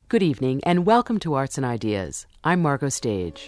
Good evening and welcome to Arts and Ideas. I'm Margot Stage.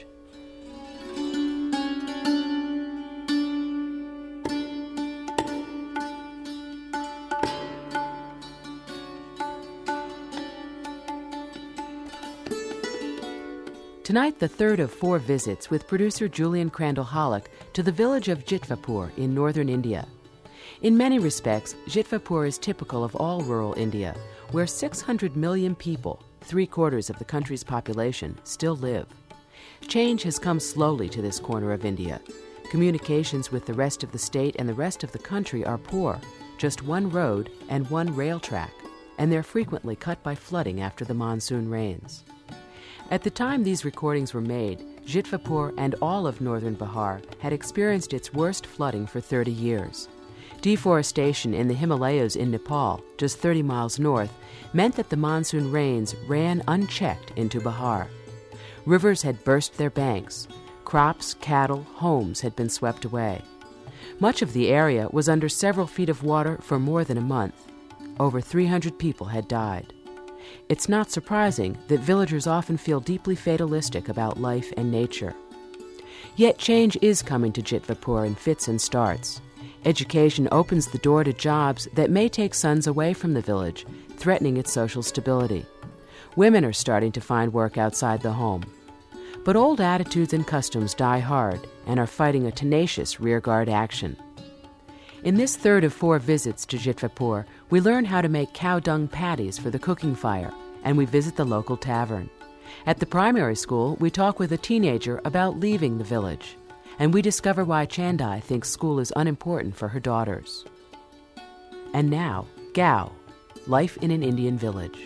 Tonight, the third of 4 visits with producer Julian Crandall-Hollick to the village of Jitvapur in northern India. In many respects, Jitvapur is typical of all rural India, where 600 million people, 3/4 of the country's population, still live. Change has come slowly to this corner of India. Communications with the rest of the state and the rest of the country are poor, just one road and one rail track, and they're frequently cut by flooding after the monsoon rains. At the time these recordings were made, Jitvapur and all of northern Bihar had experienced its worst flooding for 30 years. Deforestation in the Himalayas in Nepal, just 30 miles north, meant that the monsoon rains ran unchecked into Bihar. Rivers had burst their banks. Crops, cattle, homes had been swept away. Much of the area was under several feet of water for more than a month. Over 300 people had died. It's not surprising that villagers often feel deeply fatalistic about life and nature. Yet change is coming to Jitvapur in fits and starts. Education opens the door to jobs that may take sons away from the village, threatening its social stability. Women are starting to find work outside the home. But old attitudes and customs die hard and are fighting a tenacious rearguard action. In this third of 4 visits to Jitvapur, we learn how to make cow dung patties for the cooking fire, and we visit the local tavern. At the primary school, we talk with a teenager about leaving the village, and we discover why Chandai thinks school is unimportant for her daughters. And now, Gao, life in an Indian village.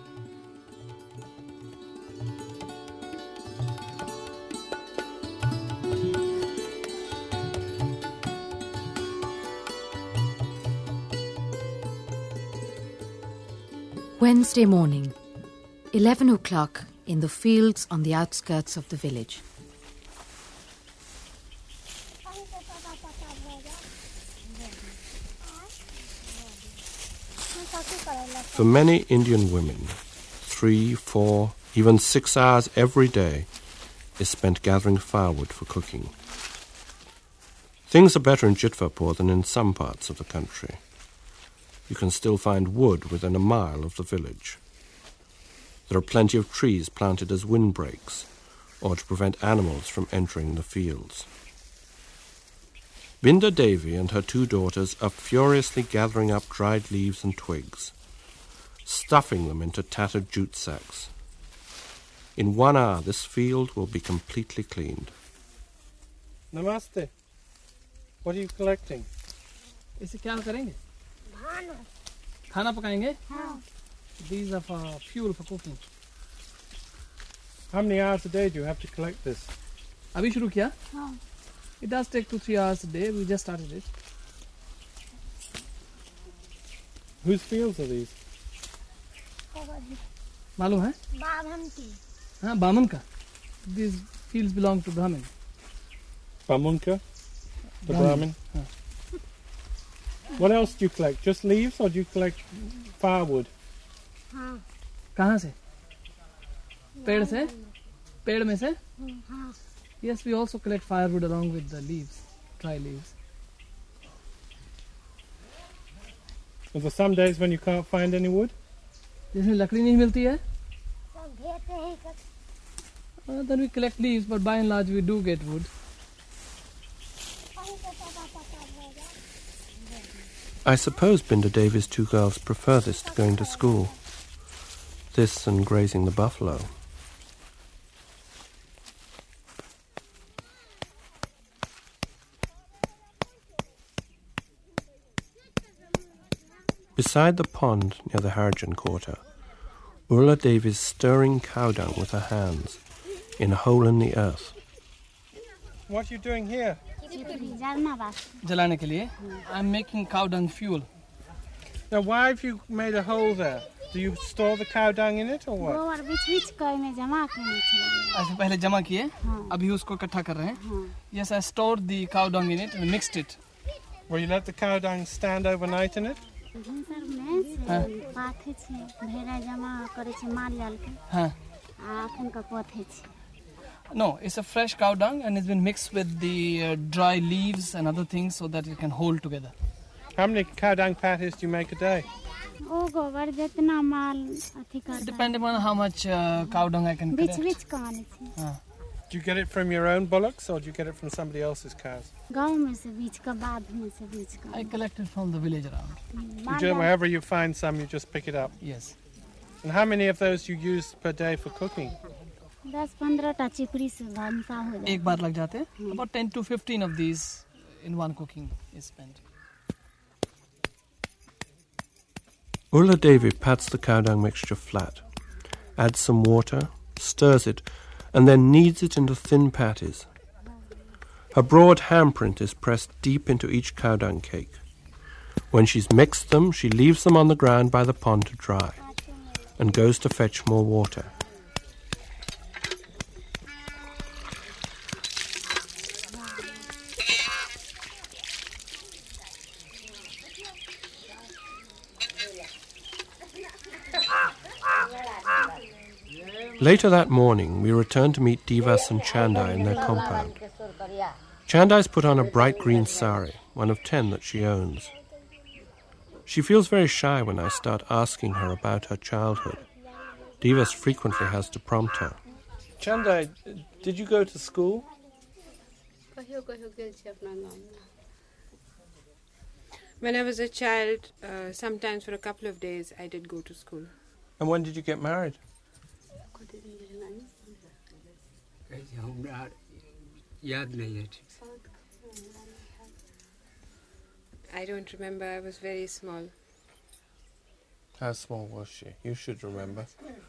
Wednesday morning, 11 o'clock in the fields on the outskirts of the village. For many Indian women, 3, 4, even 6 hours every day is spent gathering firewood for cooking. Things are better in Jitvapur than in some parts of the country. You can still find wood within a mile of the village. There are plenty of trees planted as windbreaks or to prevent animals from entering the fields. Binda Devi and her 2 daughters are furiously gathering up dried leaves and twigs, stuffing them into tattered jute sacks. In 1 hour, this field will be completely cleaned. Namaste. What are you collecting? इसे क्या करेंगे? खाना पकाएंगे? These are for fuel for cooking. How many hours a day do you have to collect this? अभी शुरू किया? It does take 2-3 hours a day. We just started it. Whose fields are these? मालूम है? हाँ, बामन का. These fields belong to Brahmin. Bamunka? The Brahmin? What else do you collect? Just leaves or do you collect firewood? कहाँ से? पेड़ से? पेड़ में से? Yes, we also collect firewood along with the leaves, dry leaves. Are there some days when you can't find any wood? जिसमें लकड़ी नहीं मिलती है? Then we collect leaves, but by and large we do get wood. I suppose Binda Devi's 2 girls prefer this to going to school. This and grazing the buffalo. Beside the pond near the Harijan quarter, Urla Devi is stirring cow dung with her hands in a hole in the earth. What are you doing here? जलाने के लिए. I'm making cow dung fuel. Now, why have you made a hole there? Do you store the cow dung in it or what? ऐसे पहले जमा किए, अभी उसको इकट्ठा कर रहे हैं. Yes, I stored the cow dung in it and mixed it. Will you let the cow dung stand overnight in it? No, it's a fresh cow dung and it's been mixed with the dry leaves and other things so that it can hold together. How many cow dung patties do you make a day? Depending on how much cow dung I can collect. Do you get it from your own bullocks or do you get it from somebody else's cows? I collect it from the village around. Wherever you find some, you just pick it up. Yes. And how many of those you use per day for cooking? एक बार लग जाते हैं. About 10 to 15 of these in one cooking is spent. Ulla Devi pats the cow dung mixture flat, adds some water, stirs it, and then kneads it into thin patties. Her broad handprint is pressed deep into each cow dung cake. When she's mixed them, she leaves them on the ground by the pond to dry and goes to fetch more water. Later that morning, we return to meet Divas and Chandai in their compound. Chandai's put on a bright green sari, one of 10 that she owns. She feels very shy when I start asking her about her childhood. Divas frequently has to prompt her. Chandai, did you go to school? When I was a child, sometimes for a couple of days, I did go to school. And when did you get married? I don't remember. I was very small. How small was she? You should remember.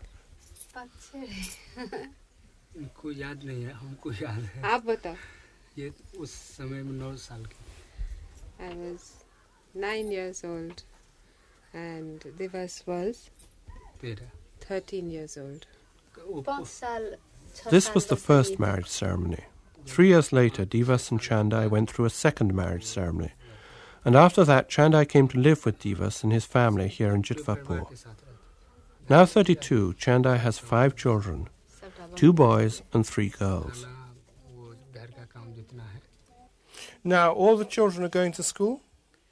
आप बताओ. I was 9 years old and Divas was 13 years old. This was the first marriage ceremony. 3 years later, Divas and Chandai went through a second marriage ceremony. And after that, Chandai came to live with Divas and his family here in Jitvapur. Now 32, Chandai has 5 children, 2 boys and 3 girls. Now, all the children are going to school?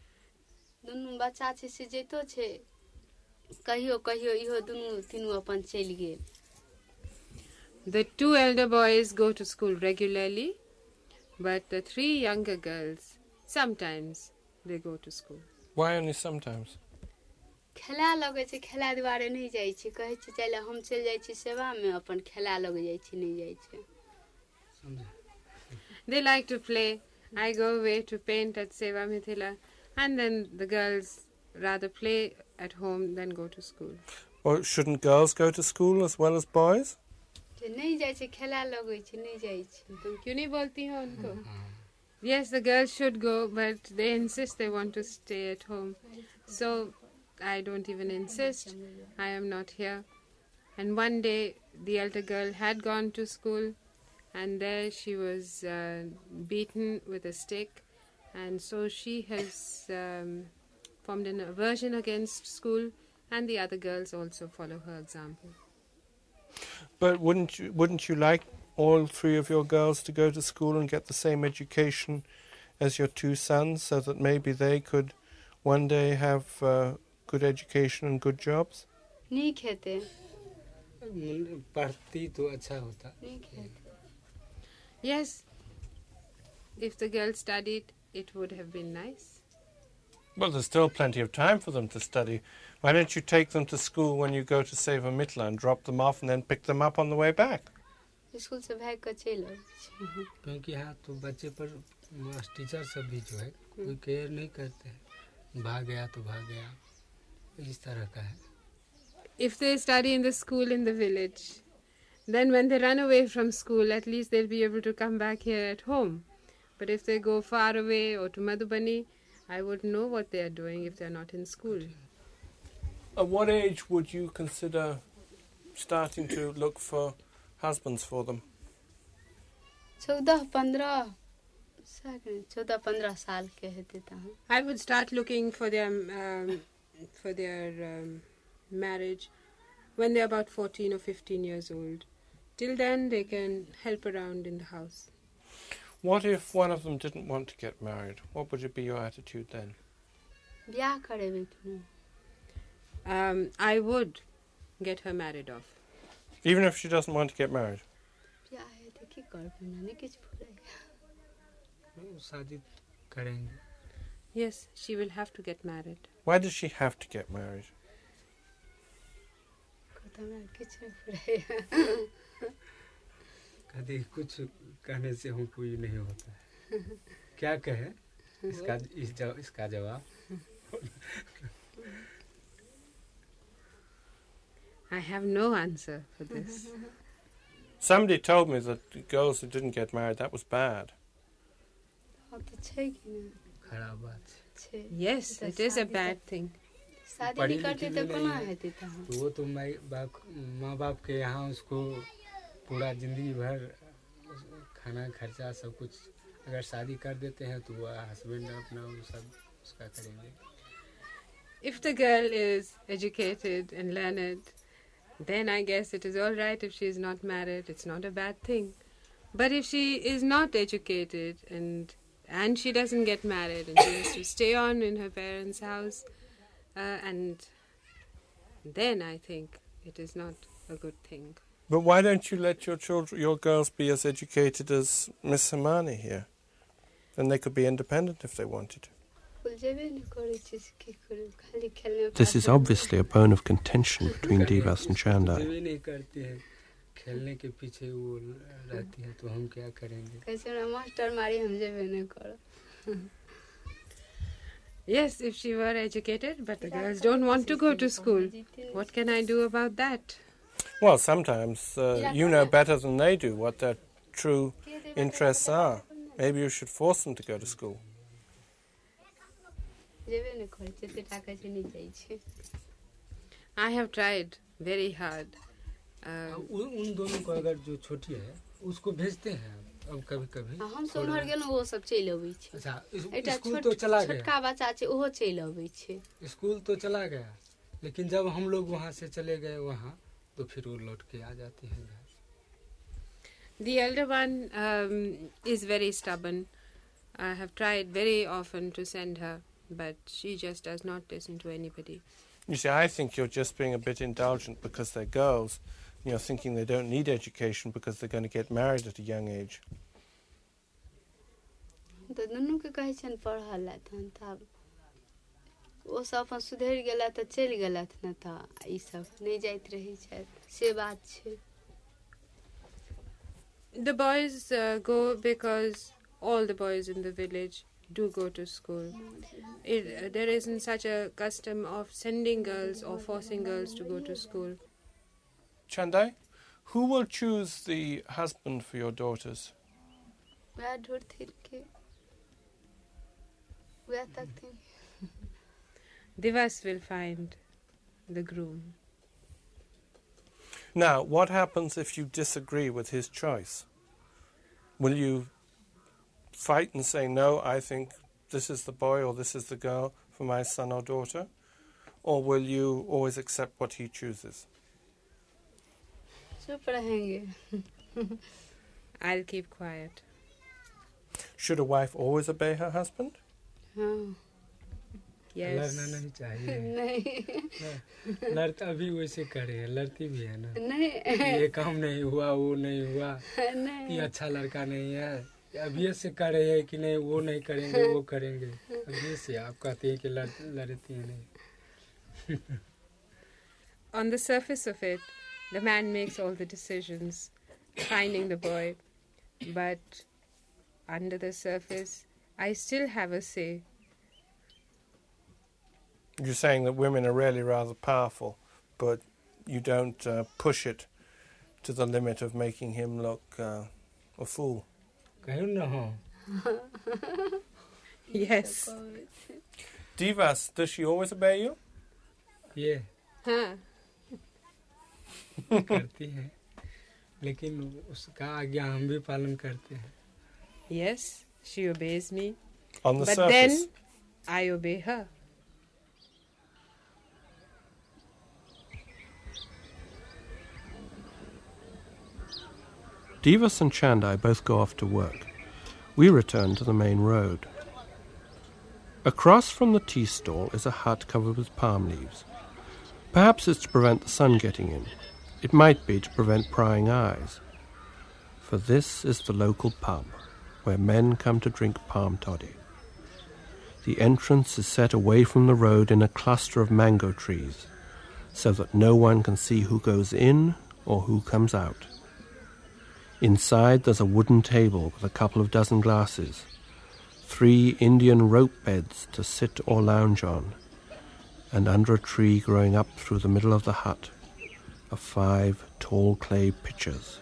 The 2 elder boys go to school regularly, but the 3 younger girls, sometimes they go to school. Why only sometimes? They like to play. I go away to paint at Seva Mithila, and then the girls rather play at home than go to school. Or shouldn't girls go to school as well as boys? Yes, the girls should go, but they insist they want to stay at home. So I don't even insist. I am not here. And one day the elder girl had gone to school, and there she was beaten with a stick, and so she has formed an aversion against school, and the other girls also follow her example. But wouldn't you like all 3 of your girls to go to school and get the same education as your 2 sons, so that maybe they could one day have good education and good jobs? Yes, if the girls studied, it would have been nice. Well, there's still plenty of time for them to study. Why don't you take them to school when you go to Seva Mithila and drop them off and then pick them up on the way back? School से भाग कर चले क्योंकि हाँ तो बच्चे पर teacher सब भी जो है कोई केयर नहीं करते हैं, भाग गया तो भाग गया, इस तरह का है. If they study in the school in the village, then when they run away from school, at least they'll be able to come back here at home. But if they go far away or to Madhubani, I would know what they are doing if they're not in school. At what age would you consider starting to look for husbands for them? 14-15 साल के होते थे. I would start looking for them for their marriage when they're about 14 or 15 years old. Till then, they can help around in the house. What if one of them didn't want to get married? What would be your attitude then? ब्याह करेबे कि नहीं? I would get her married off. Even if she doesn't want to get married? ब्याह है तो की करबे ना नहीं किछ भूले शादी करेंगे. Yes, she will have to get married. Why does she have to get married? कभी कुछ कहने से हमको ये नहीं होता है. क्या कहे इसका जवाब? I have no answer for this. Somebody told me that the girls who didn't get married, that was bad. खराब बात है. Yes, it is a bad thing. शादी नहीं करते तो कौन हेते था? वो तो माँ बाप के यहाँ उसको पूरा जिंदगी भर खाना खर्चा सब कुछ अगर शादी कर देते हैं तो वो हस्बैंड अपना वो सब उसका करेंगे. If the girl is educated and learned, then I guess it is all right if she is not married. It's not a bad thing. But if she is not educated and she doesn't get married and she has to stay on in her parents' house, and then I think it is not a good thing. But why don't you let your girls be as educated as Miss Himani here? Then they could be independent if they wanted to. This is obviously a bone of contention between Divas and Chandai. खेलने के पीछे वो रहती है तो हम क्या करेंगे? कैसे ना मास्टर मारी हम जेबे नहीं करो. Yes, if she were educated, but the girls don't want to go to school. What can I do about that? Well, sometimes you know better than they do what their true interests are. Maybe you should force them to go to school. I have tried very hard. उन दोनों को अगर जो छोटी है उसको भेजते हैं अब कभी-कभी. हम समझ गेल वो सब चलि अबै छै. अच्छा स्कूल तो चला गया. छोटका बच्चा छै ओहो चलि अबै छै. स्कूल तो चला गया लेकिन जब हम लोग वहाँ से चले गए वहाँ तो फिर वो लौट के आ जाती है घर. The elder one is very stubborn. I have tried very often to send her, but she just does not listen to anybody. You see, I think you're just being a bit indulgent because they're girls. You're thinking they don't need education because they're going to get married at a young age. तो दुनू के कहै छन पढ़ल हन तब ओ सब अपन सुधरि गेला त चलि गेलथ न त ई सब नै जाइत रहै छै से बात छै. The boys go because all the boys in the village do go to school. There isn't such a custom of sending girls or forcing girls to go to school. Chandai, who will choose the husband for your daughters? Divas will find the groom. Now, what happens if you disagree with his choice? Will you fight and say, no, I think this is the boy or this is the girl for my son or daughter? Or will you always accept what he chooses? I'll keep quiet. Should a wife always obey her husband? Yes. लड़ना नहीं चाहिए. नहीं. लड़ता भी वैसे करे लड़ती भी है ना. नहीं. ये काम नहीं हुआ वो नहीं हुआ. नहीं. ये अच्छा लड़का नहीं है. अभी से कर रहे हैं कि नहीं वो नहीं करेंगे वो करेंगे. अभी से आप कहते हैं कि लड़ती हैं नहीं. On the surface of it, the man makes all the decisions, finding the boy. But under the surface, I still have a say. You're saying that women are really rather powerful, but you don't push it to the limit of making him look a fool. Yes. Divas, does she always obey you? Yeah. Huh. करती हैं लेकिन उसका आज्ञा हम भी पालन करते हैं. Yes, she obeys me. On the but surface. Then I obey her. Divas and Chandai both go off to work. We return to the main road. Across from the tea stall is a hut covered with palm leaves. Perhaps it's to prevent the sun getting in. It might be to prevent prying eyes. For this is the local pub, where men come to drink palm toddy. The entrance is set away from the road in a cluster of mango trees, so that no one can see who goes in or who comes out. Inside there's a wooden table with a couple of dozen glasses, 3 Indian rope beds to sit or lounge on, and under a tree growing up through the middle of the hut are 5 tall clay pitchers.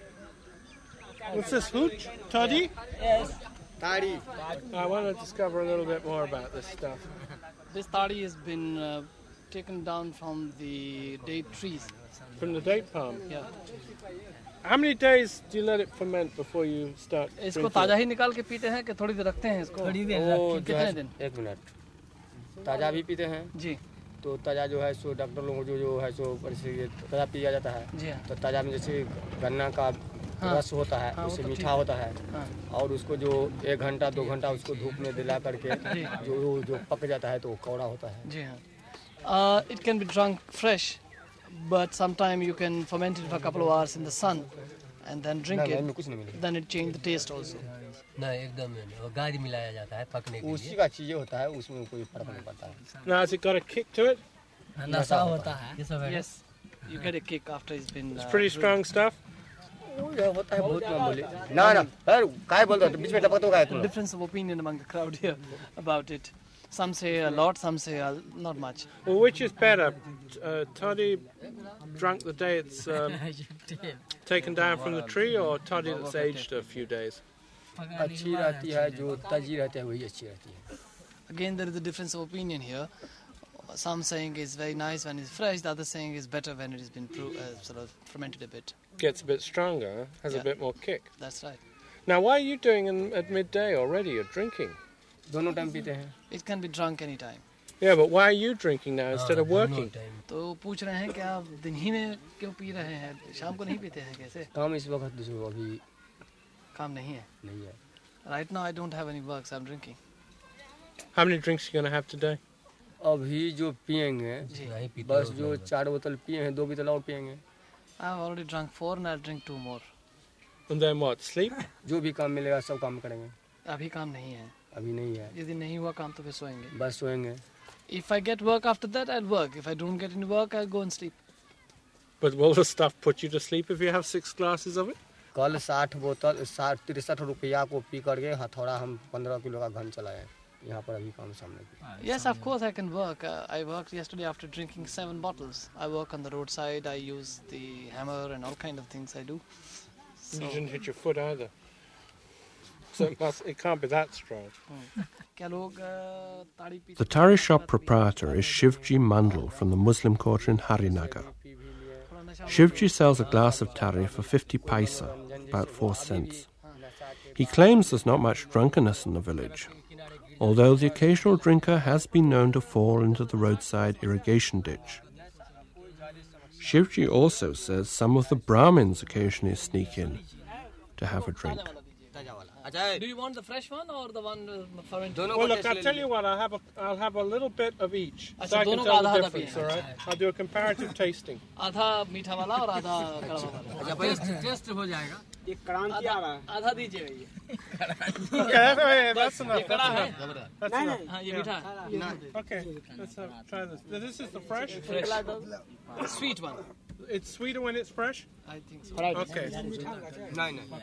What's this, hooch? Toddy? Yes. Toddy. I want to discover a little bit more about this stuff. This toddy has been taken down from the date trees. From the date palm? Yeah. How many days do you let it ferment before you start इसको drinking ताजा it? ही निकाल के पीते हैं कि थोड़ी देर रखते हैं इसको? थोड़ी देर कितने दिन? 1 मिनट ताज़ा भी पीते हैं जी तो ताज़ा जो है सो डॉक्टर लोगों को जो है सो परिस्थिति ताज़ा पिया जाता है जी हाँ तो ताज़ा में जैसे गन्ना का रस होता है हाँ, उससे वो तो मीठा होता है और उसको जो 1 घंटा 2 घंटा उसको धूप में दिला करके जो पक जाता है तो वो कौड़ा होता है जी हाँ It can be drunk fresh, but sometimes you can ferment it for a couple of hours in the sun and then drink it. कुछ नहीं मिलेगा Then it change the taste also. नहीं एकदम नहीं, वो गाज मिलाया जाता है पकने के उसी लिए। का चीज़ होता है उसमें कोई फर्क नहीं पड़ता है Now, has it got a kick to it? नशा होता है। Yes, you get a kick after it's been. It's pretty strong stuff. होता है बहुत ना बोले ना ना यार काय बोलते हो बीच में टपक तो काय तुम Difference of opinion among the crowd here about it. Some say a lot, some say not much. Well, which is better? Toddy drunk the day it's taken down from the tree, or toddy that's aged a few days? अच्छी रहती है जो ताजी रहती है वही अच्छी रहती है Again, there is a difference of opinion here. Some saying it's very nice when it's fresh, the other saying it's better when it has been sort of fermented a bit. Gets a bit stronger, has a Yeah. bit more kick. That's right. Now, why are you doing at midday already? You're drinking. दोनों time पीते हैं It can be drunk anytime. Yeah, but why are you drinking now instead of working? तो पूछ रहे हैं कि आप दिन ही में क्यों पी रहे हैं, शाम को नहीं पीते हैं कैसे? काम इस वक्त जो अभी काम नहीं है. नहीं है Right now I don't have any work, so I'm drinking. How many drinks are you going to have today? अभी जो पियेंगे जी. बस जो 4 बोतल पिए हैं 2 बोतल और पियेंगे I've already drunk 4 and I'll drink 2 more. And then what? Sleep? जो भी काम मिलेगा सब काम करेंगे अभी काम नहीं है. अभी नहीं है यदि नहीं हुआ काम तो फिर सोएंगे. बस सोएंगे If I get work after that, I'll work. If I don't get any work, I'll go and sleep. But will the stuff put you to sleep if you have 6 glasses of it? कल 60 बोतल 63 रुपया को P करके हथौड़ा हम 15 kilo का घन चलाए यहाँ पर अभी काम सामने Yes, of course I can work. I worked yesterday after drinking 7 bottles. I work on the roadside. I use the hammer and all kind of things I do. You didn't hit your foot either. So it can't be that strong. क्या लोग ताड़ी पीते The tari shop proprietor is Shivji Mandal from the Muslim quarter in Harinagar. Shivji sells a glass of tari for 50 paisa, about 4 cents. He claims there's not much drunkenness in the village, although the occasional drinker has been known to fall into the roadside irrigation ditch. Shivji also says some of the Brahmins occasionally sneak in to have a drink. Do you want the fresh one or the one fermented? Well, look, I'll tell you what. I'll have a little bit of each, so अच्छा, I can दोनों tell का the आधा-आधा difference. पिए। All right. I'll do a comparative tasting. आधा मीठा वाला और आधा कड़वा वाला. टेस्ट हो जाएगा। एक क्रांति आ रहा है आधा दीजिए भैया. Okay, that's enough. ये कड़ा है. That's enough. हाँ ये मीठा है. Okay, let's try this. Now, this is the fresh. Sweet one. It's sweeter when it's fresh. I think so. Okay. नहीं नहीं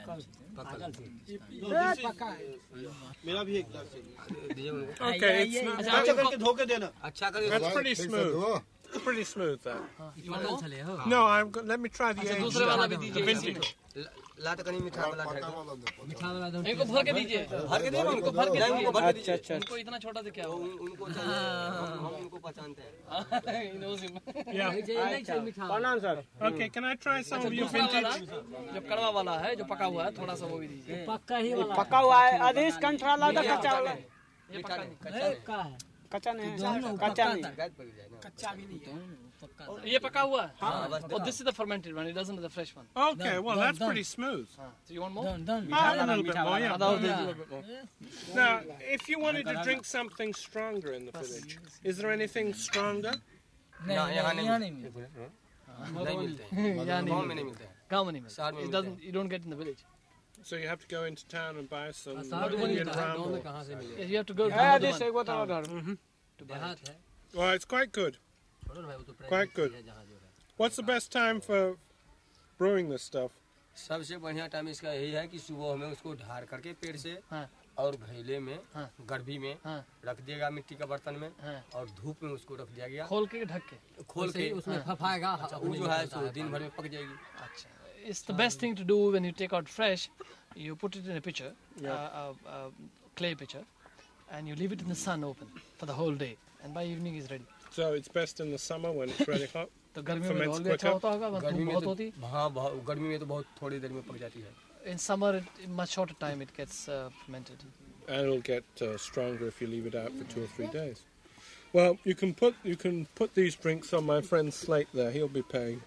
मेरा भी एक Okay, it's not, अच्छा करके धोके देना अच्छा कर that's pretty smooth. It's pretty smooth, that. Model चले हो। No, let me try the अच्छा aged दूसरे वाला भी the दीजिए. vintage. लात कनी मीठा वाला मीठा वाला दो। इनको भर के दीजिए. भर के दीजिए उनको भर के नहीं, उनको भर के दीजिए. दीजिए उनको इतना छोटा से क्या हो? उनको हम उनको पहचानते हैं He knows him. Yeah. Okay, can I try some of your दूसरा वाला vintage? जो कड़वा वाला है, जो पका हुआ है, थोड़ा सा वो भी दीजिए. पका हुआ है आदेश कंठरा लादा कच्चा वाला ये पका नहीं. कच्चा नहीं कच्चा नहीं कच्चा भी नहीं ये पका हुआ है? Oh, this is the fermented one. It doesn't have the fresh one. Okay, well, that's pretty smooth. So you want more? A little bit more, yeah. A little bit more. Now, if you wanted to drink something stronger in the village, is there anything stronger? यहाँ नहीं मिलते गाँव में नहीं मिलते It doesn't. You don't get in the village. So you have to go into town and buy some Yes, Indian you have to go to Well, it's quite good. Quite good. What's the best time for brewing this stuff? सबसे बढ़िया time इसका यही है कि सुबह में उसको ढार करके पेड़ से और घैले में गर्भी में रख दिएगा मिट्टी का बर्तन में और धूप में उसको रख दिया गया खोल के ढक के उसमें फफाएगा वो जो है सो दिन भर में पक जाएगी अच्छा It's the best thing to do when you take out fresh. You put it in a pitcher, clay pitcher, and you leave it in the sun open for the whole day. And by evening it's ready. So it's best in the summer when it's really hot. तो गर्मी में और भी अच्छा होता होगा गर्मी में बहुत होती हाँ गर्मी में तो बहुत थोड़ी देर में पक जाती है In summer in much shorter time it gets fermented. And it'll get stronger if you leave it out for 2 or 3 days. Well, you can put these drinks on my friend's slate there. He'll be paying.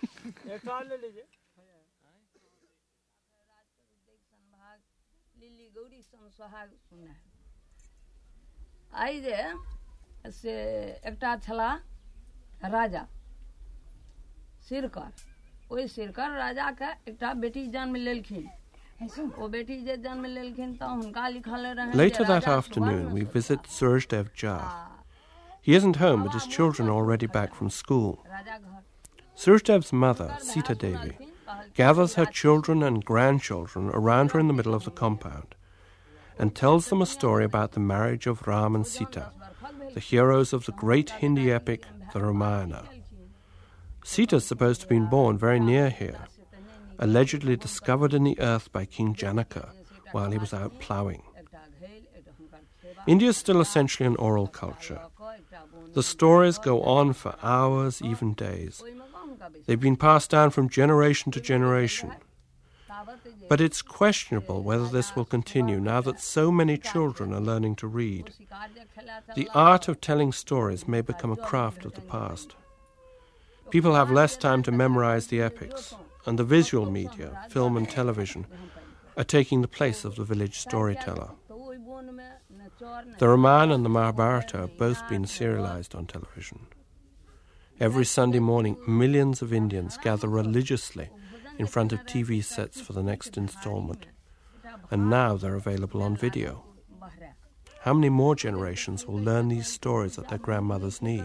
आई जे से एकटा छला राजा सिरकर ओई सिरकर राजा के एकटा बेटी जन्म लेलखिन ओ बेटी जे जन्म लेलखिन त हुनका लिखल रहे Later that afternoon we visit Surjdev Jha. He isn't home but his children are already back from school. Surjdev's mother, Sita Devi, gathers her children and grandchildren around her in the middle of the compound and tells them a story about the marriage of Ram and Sita, the heroes of the great Hindi epic, the Ramayana. Sita is supposed to have been born very near here, allegedly discovered in the earth by King Janaka while he was out ploughing. India is still essentially an oral culture. The stories go on for hours, even days. They've been passed down from generation to generation. But it's questionable whether this will continue now that so many children are learning to read. The art of telling stories may become a craft of the past. People have less time to memorize the epics, and the visual media, film and television, are taking the place of the village storyteller. The Ramayana and the Mahabharata have both been serialized on television. Every Sunday morning, millions of Indians gather religiously in front of TV sets for the next installment, and now they're available on video. How many more generations will learn these stories at their grandmother's knee?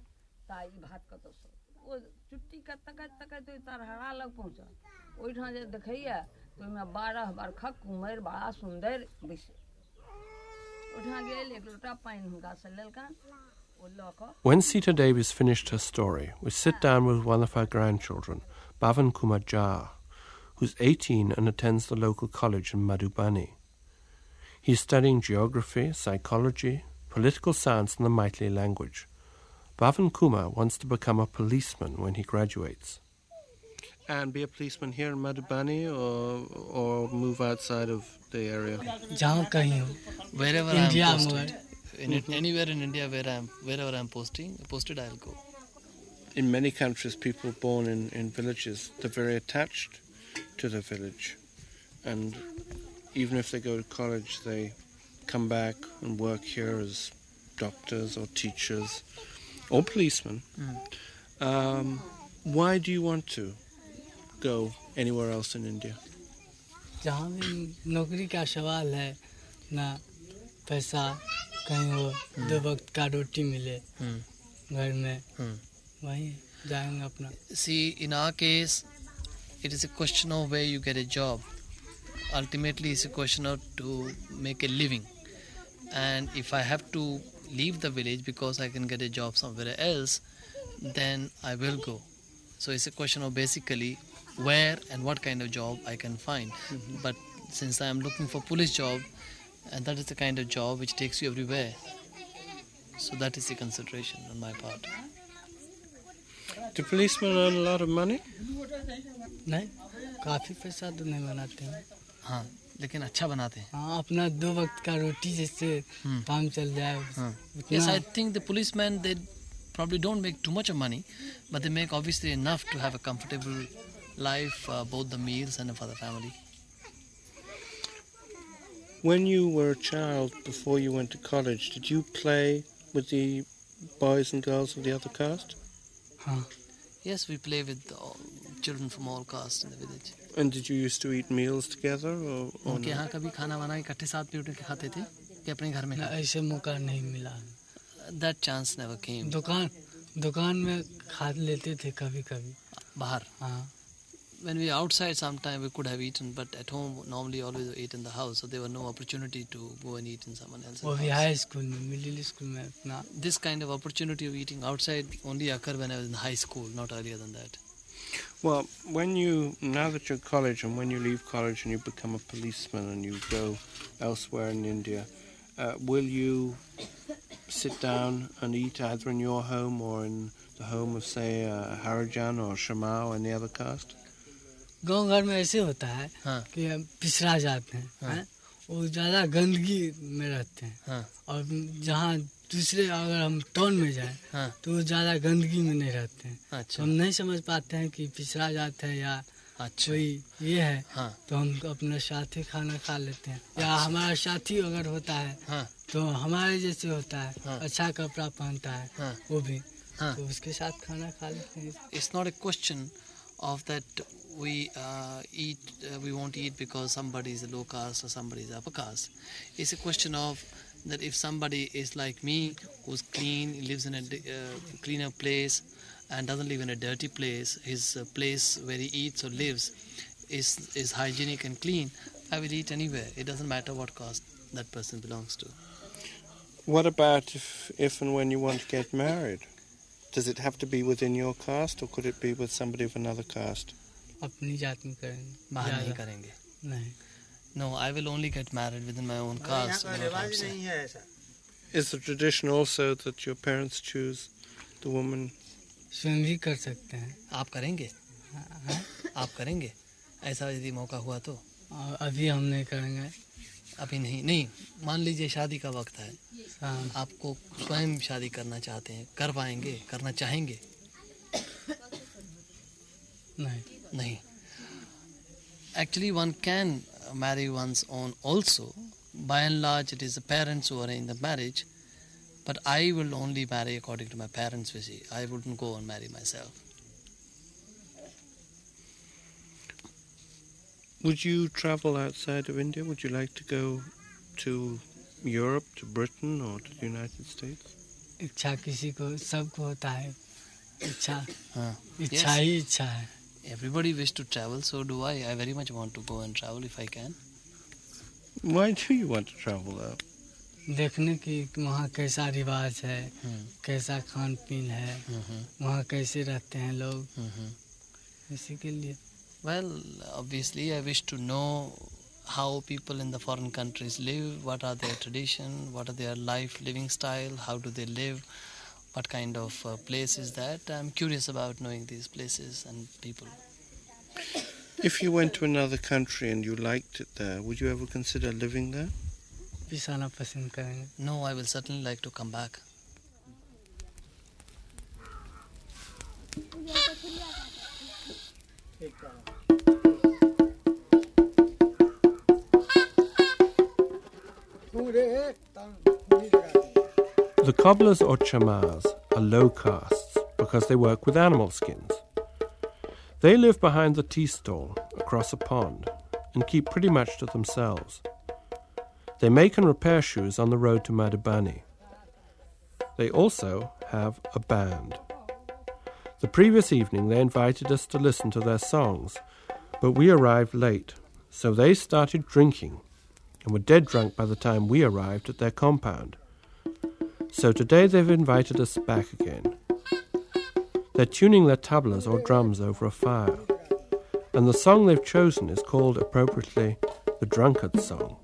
When Sita Devi's finished her story, we sit down with one of her grandchildren, Bhavan Kumar Jha, who's 18 and attends the local college in Madhubani. He's studying geography, psychology, political science and the Maithili language. Bhavan Kumar wants to become a policeman when he graduates. And be a policeman here in Madhubani or move outside of the area? Wherever I'm posted. Anywhere in India wherever I'm posted, I'll go. In many countries, people born in villages, they're very attached to the village. And even if they go to college, they come back and work here as doctors or teachers or policemen. Why do you want to go anywhere else in India? जहाँ भी नौकरी का सवाल है ना पैसा कहीं हो 2 वक्त का रोटी मिले घर में वहीं जाएंगे अपना. See, in our case, it is a question of where you get a job. Ultimately, it's a question of to make a living. And if I have to leave the village because I can get a job somewhere else, then I will go. So it's a question of basically where and what kind of job I can find. But since I am looking for police job, and that is the kind of job which takes you everywhere, so that is the consideration on my part. Do policemen earn a lot of money? नहीं, काफी पैसा तो नहीं बनाते हैं. हाँ, लेकिन अच्छा बनाते हैं. हाँ, अपना 2 वक्त का रोटी जैसे काम चल जाए. Yes, I think the policemen, they probably don't make too much of money, but they make obviously enough to have a comfortable life, both the meals and for the family. When you were a child, before you went to college, did you play with the boys and girls of the other caste? Yes, we play with all children from all castes in the village. And did you used to eat meals together or उनके यहाँ not? कभी खाना वाना इकट्ठे साथ में उठ के खाते थे कि अपने घर में खाते? ऐसे मौका नहीं मिला। That chance never came. दुकान में खा लेते थे कभी कभी बाहर. हाँ. When we were outside, sometime we could have eaten, but at home normally always ate in the house, so there was no opportunity to go and eat in someone else's वो भी house. हाई स्कूल में, middle school में अपना. This kind of opportunity of eating outside only occurred when I was in high school, not earlier than that. Well, now that you're at college and when you leave college and you become a policeman and you go elsewhere in India, will you sit down and eat either in your home or in the home of, say, Harijan or Shama or any other caste? गांव घर में ऐसे होता है कि हम पिछड़ा जाते हैं, वो ज़्यादा गंदगी में रहते हैं, और जहाँ दूसरे अगर हम टाउन में जाएं तो वो ज़्यादा गंदगी में नहीं रहते हैं. अच्छा. हम नहीं समझ पाते हैं कि पिछड़ा जाते हैं या कोई ये है, तो हम अपने साथी खाना खा लेते हैं. या हमारा साथी अगर होता है तो हमारे जैसे होता है, अच्छा कपड़ा पहनता है वो भी, तो उसके साथ खाना खा लेते हैं. It's not a question of that we we won't eat because somebody is a low caste or somebody is upper caste. It's a question of that if somebody is like me, who's clean, lives in a cleaner place and doesn't live in a dirty place, his place where he eats or lives is hygienic and clean, I will eat anywhere. It doesn't matter what caste that person belongs to. What about if and when you want to get married? Does it have to be within your caste or could it be with somebody of another caste? अपनी जात में करेंगे, बाहर नहीं करेंगे. नहीं. No, I will only get married within my own caste. Is the tradition also that your parents choose the woman? स्वयं भी कर सकते हैं. आप करेंगे? आप करेंगे? ऐसा यदि मौका हुआ तो? अभी हम नहीं करेंगे. अभी नहीं. मान लीजिए शादी का वक्त है. आपको स्वयं शादी करना चाहते हैं, कर पाएंगे? करना चाहेंगे? नहीं. Actually, one can marry one's own also. By and large, it is the parents who arrange the marriage. But I will only marry according to my parents' wish. I wouldn't go and marry myself. Would you travel outside of India? Would you like to go to Europe, to Britain, or to the United States? इच्छा किसी को, सबको होता है. इच्छा Yes. ही इच्छा है. Everybody wish to travel, so do I. I very much want to go and travel if I can. Why do you want to travel though? देखने की वहाँ कैसा रिवाज है, कैसा खान पीन है, वहाँ कैसे रहते हैं लोग, इसी के लिए. Well, obviously I wish to know how people in the foreign countries live, what are their traditions, what are their living style, how do they live, what kind of place is that. I'm curious about knowing these places and people. If you went to another country and you liked it there, would you ever consider living there? पिसाना पसंद करेंगे. No, I will certainly like to come back. The cobblers or chamars are low castes because they work with animal skins. They live behind the tea stall across a pond and keep pretty much to themselves. They make and repair shoes on the road to Madhubani. They also have a band. The previous evening they invited us to listen to their songs, but we arrived late, so they started drinking and were dead drunk by the time we arrived at their compound. So today they've invited us back again. They're tuning their tablas or drums over a fire, and the song they've chosen is called appropriately the Drunkard Song.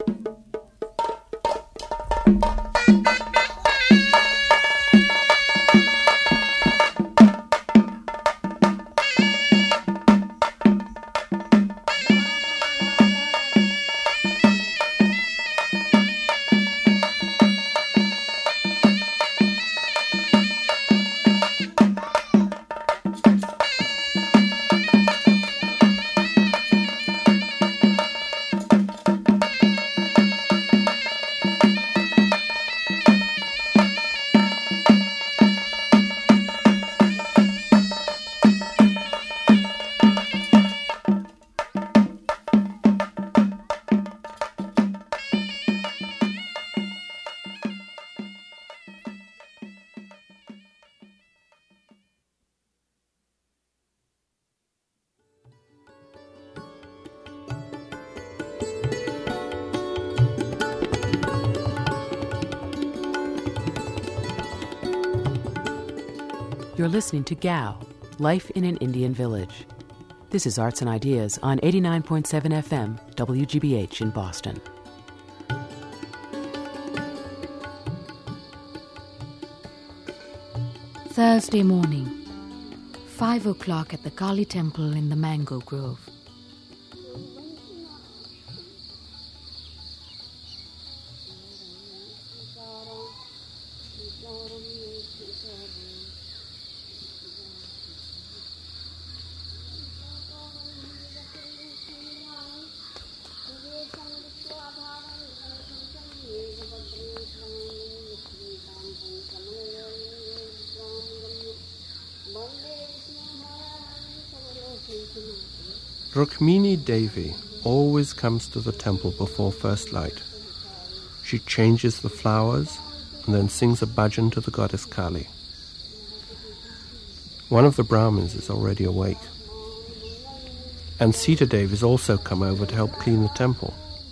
You're listening to Gao, Life in an Indian Village. This is Arts and Ideas on 89.7 FM, WGBH in Boston. Thursday morning, 5 o'clock at the Kali Temple in the Mango Grove. Rukmini Devi always comes to the temple before first light. She changes the flowers and then sings a bhajan to the goddess Kali. One of the Brahmins is already awake. And Sita Devi has also come over to help clean the temple.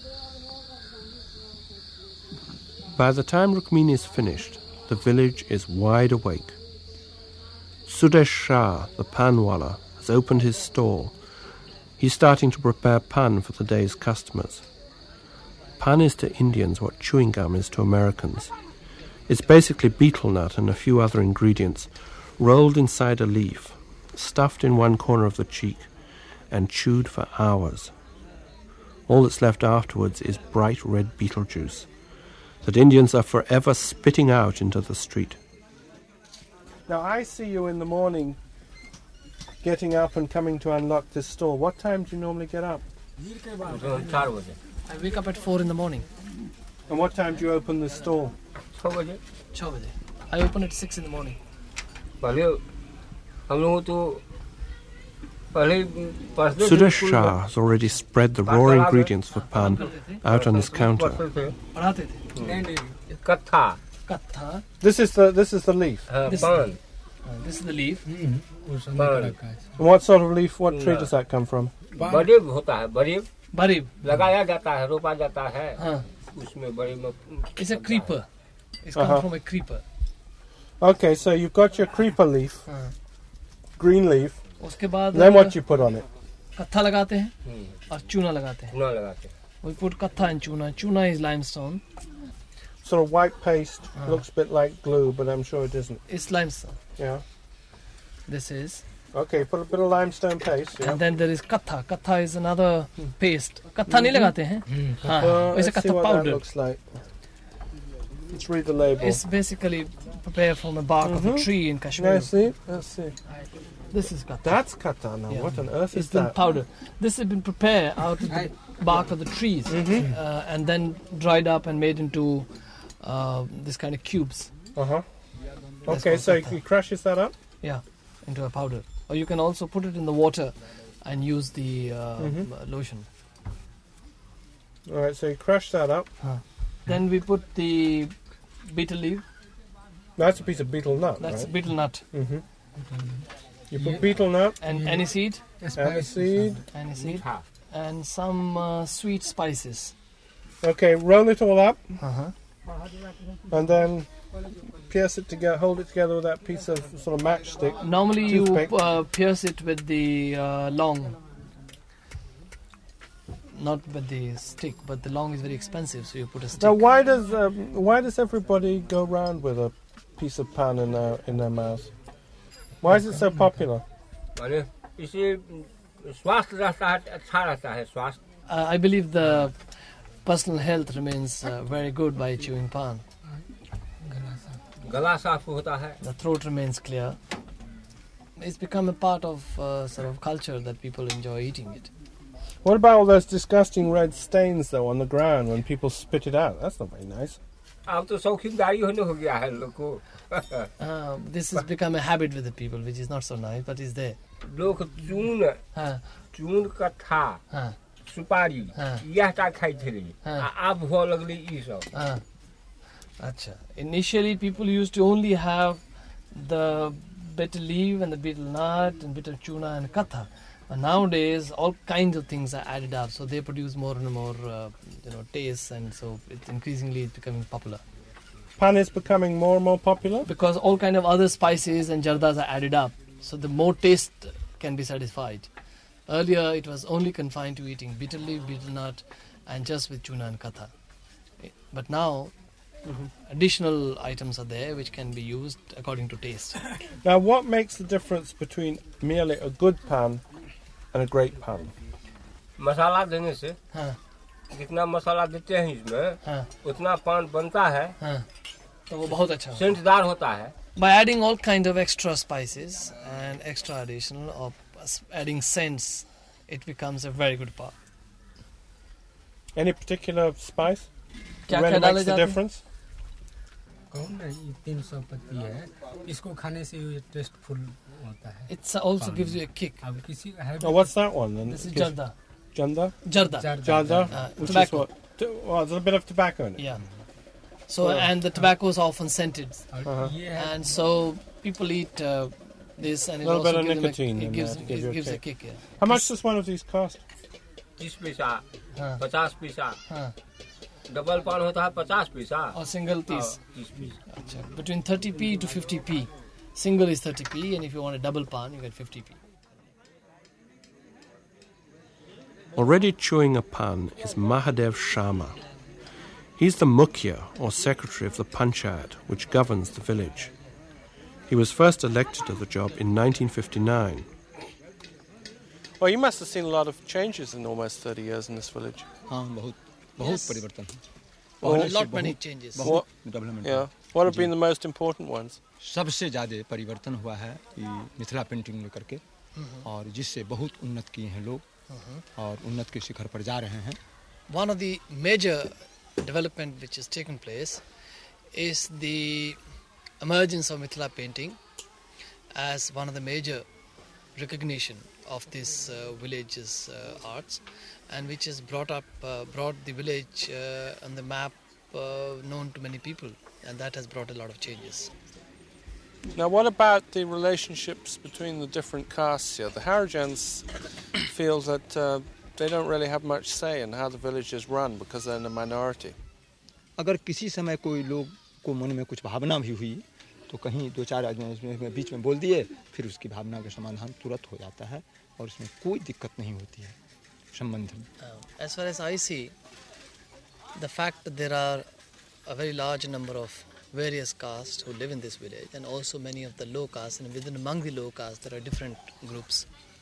By the time Rukmini is finished, the village is wide awake. Sudesh Shah, the panwala, has opened his stall. He's starting to prepare pan for the day's customers. Pan is to Indians what chewing gum is to Americans. It's basically betel nut and a few other ingredients, rolled inside a leaf, stuffed in one corner of the cheek, and chewed for hours. All that's left afterwards is bright red betel juice that Indians are forever spitting out into the street. Now I see you in the morning getting up and coming to unlock this store. What time do you normally get up? I wake up at 4 in the morning. And what time do you open the store? 6 baje. I open at 6 in the morning. Sudesh Shah has already spread the raw ingredients for pan out on his counter. This is the leaf. This is the leaf. And what sort of leaf? What tree does that come from? बरीब होता है बरीब बरीब लगाया जाता है रोपा जाता है उसमें बरीब में It's a creeper. It's come from a creeper. Okay, so you've got your creeper leaf, green leaf. उसके बाद Then what you put on it? कत्था लगाते हैं और चूना लगाते हैं. चूना लगाते हैं. We put katha and chuna. Chuna is limestone. Sort of white paste. Looks a bit like glue, but I'm sure it isn't. It's limestone. Yeah. This is. Okay, put a bit of limestone paste. Yeah. And then there is katha. Katha is another paste. Katha नहीं लगाते हैं. Let's It's a see katha what powder. that looks like. Let's read the label. It's basically prepared from the bark of a tree in Kashmir. Let's see. Let's see. This is katha. That's katha now. Yeah. What on earth It's is been that? powder. This has been prepared out of the bark of the trees and then dried up and made into this kind of cubes. Okay, so he crushes that up? Yeah, into a powder. Or you can also put it in the water and use the lotion. All right, so you crush that up. Then we put the betel leaf. That's a piece of betel nut, That's right? betel nut. You put betel nut. And aniseed. Aniseed. And some sweet spices. Okay, roll it all up. And then pierce it together, hold it together with that piece of sort of matchstick. Normally toothpick. you pierce it with the long. Not with the stick, but the long is very expensive, so you put a stick. Now, why does everybody go round with a piece of pan in their mouth? Why is it so popular? I believe the personal health remains very good by chewing pan. The throat remains clear. It's become a part of sort of culture that people enjoy eating it. What about all those disgusting red stains, though, on the ground when people spit it out? That's not very nice. This has become a habit with the people, which is not so nice, but is there. चून कथा सुपारी यहटा खाई थे अब हो लगली ई सब अच्छा initially people used to only have the betel leaf and the betel nut and betel chuna and katha, but nowadays all kinds of things are added up, so they produce more and more tastes, and so it's increasingly becoming popular. pan is becoming more and more popular? Because all kind of other spices and jardas are added up, so the more taste can be satisfied. Earlier it was only confined to eating bitter leaf, bitter nut and just with tuna and katha. But now additional items are there which can be used according to taste. Now what makes the difference between merely a good pan and a great pan? मसाला देने से जितना मसाला देते हैं इसमें उतना पान बनता है तो वो बहुत अच्छा सेंटदार होता है. By adding all kinds of extra spices and extra additional or adding scents, it becomes a very good pan. Any particular spice? क्या Really क्या makes the difference? कौन है ये 300 पत्ती है इसको खाने से ये टेस्टफुल होता है. It also gives you a kick. अब किसी Oh, what's that one then? This is jarda. Jarda? Jarda. Which Tobacco. is what? Oh, there's a bit of tobacco in it. Yeah. So and the tobacco is often scented, Uh-huh. and so people eat this, and it A little also bit of gives nicotine them in it gives, there to give you it a gives a kick. kick. Yeah. How much does one of these cost? 30 पैसा, 50 पैसा. हाँ. Double पान होता है 50 पैसा. Or single 30. 30 पैसा. अच्छा. Between 30p to 50p. Single is 30p, and if you want a double pan, you get 50p. Already chewing a pan is Mahadev Sharma. He's the Mukhya, or secretary of the Panchayat, which governs the village. He was first elected to the job in 1959. Well, you must have seen a lot of changes in almost 30 years in this village. बहुत Yes. परिवर्तन है. A lot many changes. What, development. yeah. What have been the most important ones? सबसे ज़्यादा परिवर्तन हुआ है ये Mithila painting लेकर के और जिससे बहुत उन्नत किए हैं लोग और उन्नत के शिखर पर जा रहे हैं. One of the major development which has taken place is the emergence of Mithila painting as one of the major recognition of this village's arts, and which has brought the village on the map known to many people, and that has brought a lot of changes. Now, what about the relationships between the different castes here? The Harijans feel that they don't really have much say in how the village is run because they're in a minority. अगर किसी समय कोई लोग को मन में कुछ भावना भी हुई तो कहीं दो चार आदमी बीच में बोल दिए फिर उसकी भावना का समाधान तुरंत हो जाता है और उसमें कोई दिक्कत नहीं होती है संबंध में. As far as I see, the fact that there are a very large number of various castes who live in this village, and also many of the low castes, and within among the low castes there are different groups.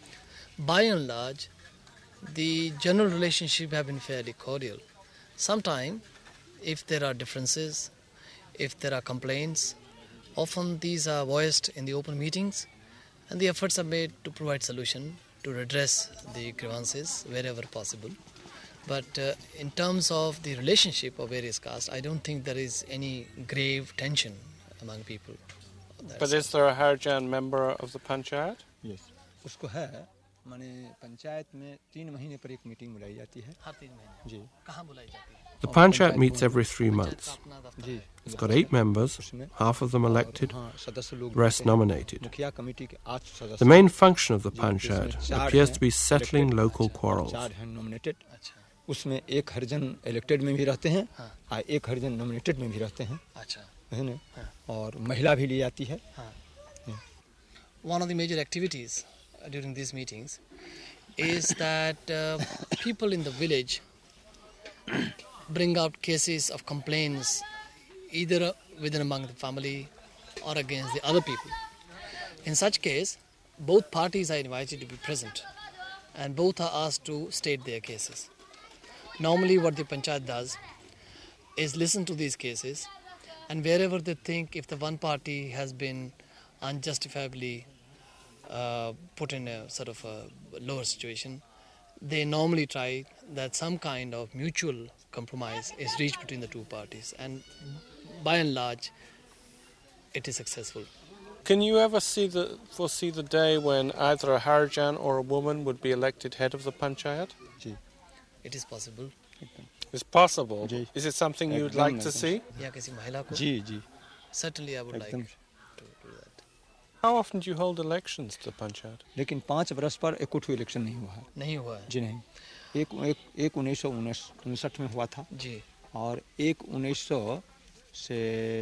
By and large, the general relationship have been fairly cordial. Sometimes, if there are differences, if there are complaints, often these are voiced in the open meetings, and the efforts are made to provide solution to redress the grievances wherever possible. But in terms of the relationship of various castes, I don't think there is any grave tension among people. But is there a Harijan member of the Panchayat? Yes. उसको है माने पंचायत में 3 महीने पर एक meeting बुलाई जाती है. हर 3 महीने. जी. कहाँ बुलाई जाती है? The Panchayat meets every 3 months. It's got 8 members, half of them elected, the rest nominated. The main function of the Panchayat appears to be settling local quarrels. उसमें एक हरिजन इलेक्टेड में भी रहते हैं और एक हरिजन नॉमिनेटेड में भी रहते हैं. अच्छा. है ना? और महिला भी ली जाती है. One of the major activities during these meetings is that people in the village bring out cases of complaints either within among the family or against the other people. In such case, both parties are invited to be present and both are asked to state their cases. Normally what the Panchayat does is listen to these cases, and wherever they think if the one party has been unjustifiably put in a sort of a lower situation, they normally try that some kind of mutual compromise is reached between the two parties, and by and large it is successful. Can you ever foresee the day when either a Harijan or a woman would be elected head of the Panchayat? It is possible. It's possible. Is it something you would like to see? Yeah, किसी महिला को? जी. Certainly I would like to do that. How often do you hold elections to the Panchayat? लेकिन 5 वर्ष पर एक election नहीं हुआ है. नहीं हुआ है. जी नहीं. एक 1959 में हुआ था. जी. और एक 1900 से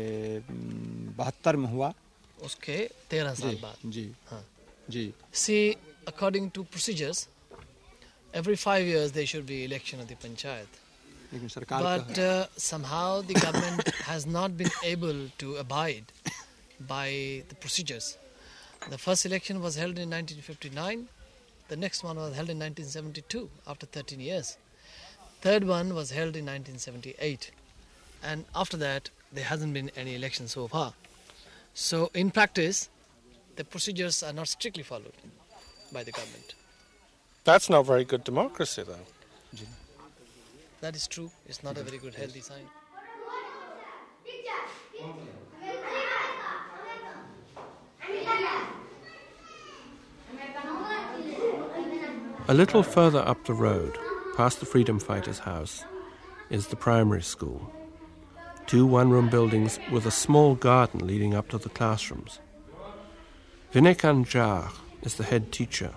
72 में हुआ. उसके 13 साल बाद. जी. हाँ. जी. See, according to procedures, every 5 years there should be election of the panchayat. But somehow the government has not been able to abide by the procedures. The first election was held in 1959. The next one was held in 1972 after 13 years. Third one was held in 1978. And after that, there hasn't been any election so far. So in practice, the procedures are not strictly followed by the government. That's not very good democracy, though. That is true. It's not a very good, healthy sign. A little further up the road, past the freedom fighters' house, is the primary school. 2 one-room buildings with a small garden leading up to the classrooms. Vinay Kanjar is the head teacher.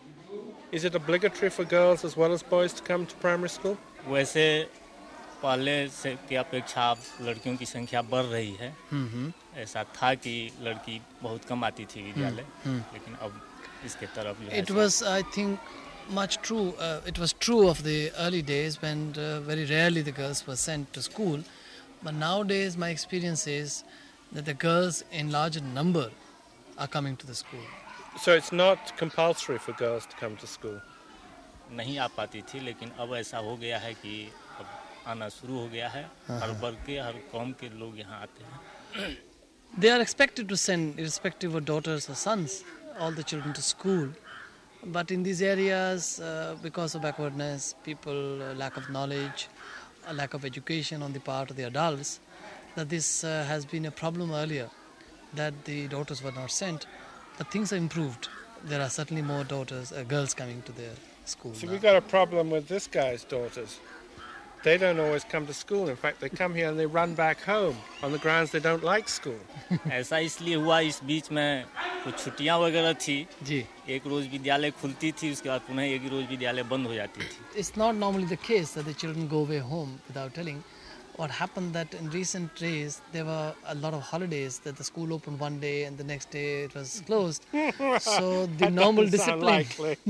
Is it obligatory for girls as well as boys to come to primary school? वैसे पहले से की अपेक्षा अब लड़कियों की संख्या बढ़ रही है. ऐसा था कि लड़की बहुत कम आती थी विद्यालय, लेकिन अब इसके तरफ जो है. It was, I think, much true. It was true of the early days when very rarely the girls were sent to school. But nowadays, my experience is that the girls in larger number are coming to the school. So it's not compulsory for girls to come to school? नहीं आ पाती थी, लेकिन अब ऐसा हो गया है कि अब आना शुरू हो गया है. हर वर्ग के, हर कौम के लोग यहाँ आते हैं. They are expected to send, irrespective of daughters or sons, all the children to school. But in these areas, because of backwardness, people, lack of knowledge, a lack of education on the part of the adults, that this has been a problem earlier, that the daughters were not sent. But things have improved. There are certainly more daughters, girls coming to their school. So we've got a problem with this guy's daughters. They don't always come to school. In fact, they come here and they run back home on the grounds they don't like school. ऐसा इसलिए हुआ, इस बीच में कुछ छुट्टियां वगैरह थी. जी. एक रोज विद्यालय खुलती थी, उसके बाद पुनः एक रोज विद्यालय बंद हो जाती थी. It's not normally the case that the children go away home without telling. What happened that in recent days there were a lot of holidays, that the school opened one day and the next day it was closed. So the normal discipline,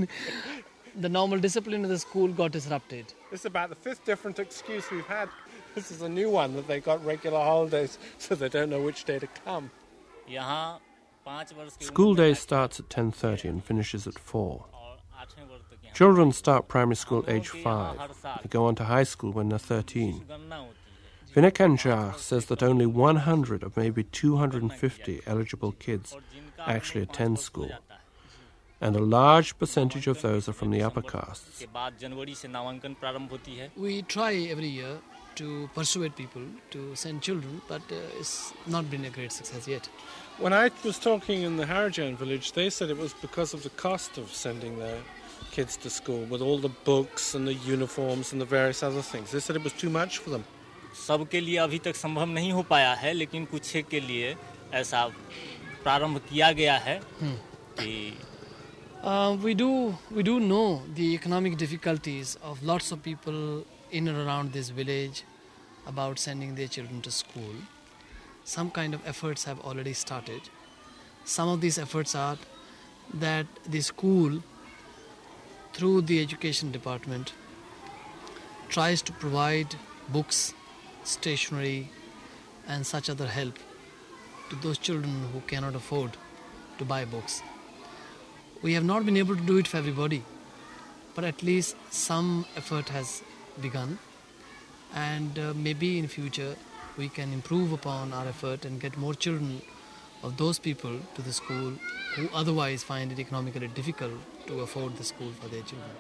the normal discipline of the school got disrupted. This is about the 5th different excuse we've had. This is a new one, that they got regular holidays, so they don't know which day to come. School day starts at 10:30 and finishes at 4. Children start primary school age 5. They go on to high school when they're 13. Vinay Kanjar says that only 100 of maybe 250 eligible kids actually attend school, and a large percentage of those are from the upper castes. We try every year to persuade people to send children, but it's not been a great success yet. When I was talking in the Harijan village, they said it was because of the cost of sending their kids to school, with all the books and the uniforms and the various other things. They said it was too much for them. सबके लिए अभी तक संभव नहीं हो पाया है, लेकिन कुछ के लिए ऐसा प्रारंभ किया गया है कि we do know the economic difficulties of lots of people in and around this village about sending their children to school. Some kind of efforts have already started. Some of these efforts are that the school, through the education department, tries to provide books, stationery and such other help to those children who cannot afford to buy books. We have not been able to do it for everybody, but at least some effort has begun, and maybe in future we can improve upon our effort and get more children of those people to the school who otherwise find it economically difficult to afford the school for their children.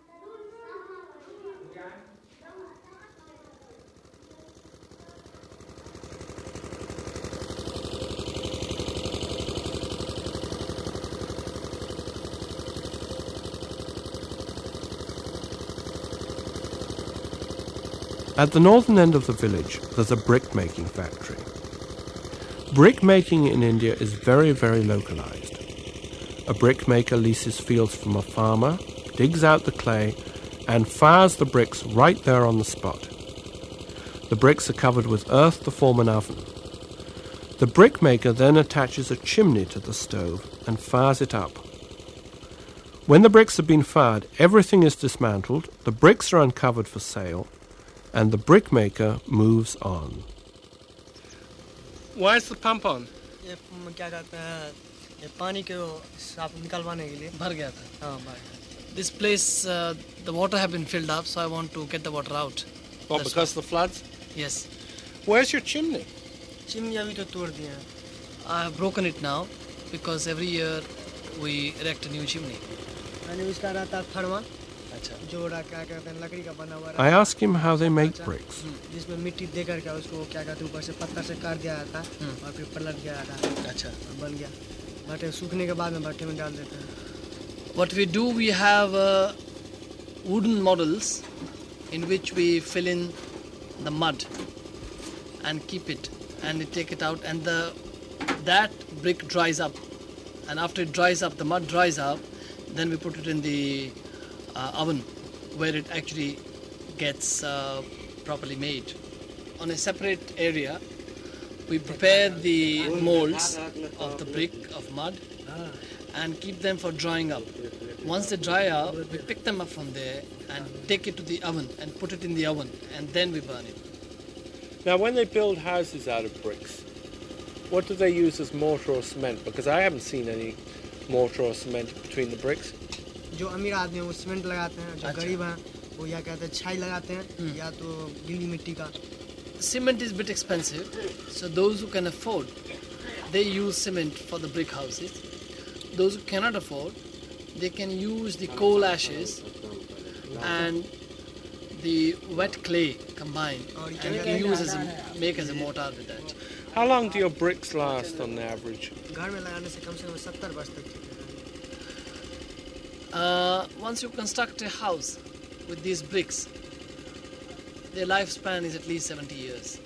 At the northern end of the village, there's a brick-making factory. Brick-making in India is very, very localized. A brick-maker leases fields from a farmer, digs out the clay, and fires the bricks right there on the spot. The bricks are covered with earth to form an oven. The brickmaker then attaches a chimney to the stove and fires it up. When the bricks have been fired, everything is dismantled, the bricks are uncovered for sale, and the brickmaker moves on. Why is the pump on? ये क्या कहते हैं ये पानी को साफ निकालवाने के लिए भर गया था हाँ भर गया This place, the water have been filled up, so I want to get the water out. What, because of the floods? Yes. Where's your chimney? Chimney अभी तो तोड़ दिए हैं I have broken it now because every year we erect a new chimney. मैंने उसका रहता फड़वा जोड़ा क्या कहते हैं लकड़ी का बना हुआ I ask him how they make bricks. जिसमें मिट्टी दे करके उसको क्या कहते हैं ऊपर से पत्थर से काट दिया जाता है और फिर पलट गया था अच्छा बन गया भट्टे सूखने के बाद में भट्टे में डाल देते हैं What we do, we have wooden models in which we fill in the mud and keep it and we take it out and that brick dries up and after it dries up, the mud dries up, then we put it in the oven where it actually gets properly made. On a separate area, we prepare the molds of the brick of mud and keep them for drying up. Once they dry up, we pick them up from there and take it to the oven and put it in the oven and then we burn it. Now, when they build houses out of bricks, what do they use as mortar or cement? Because I haven't seen any mortar or cement between the bricks. जो अमीर आदमी हैं वो cement लगाते हैं जो गरीब हैं वो या कहते हैं छाई लगाते हैं या तो गीली मिट्टी का Cement is a bit expensive, so those who can afford, they use cement for the brick houses. Those who cannot afford, they can use the coal ashes and the wet clay combined and make as a mortar with that. How long do your bricks last on average? घर में लगाने से कम 70 वर्ष तक Once you construct a house with these bricks, their lifespan is at least 70 years.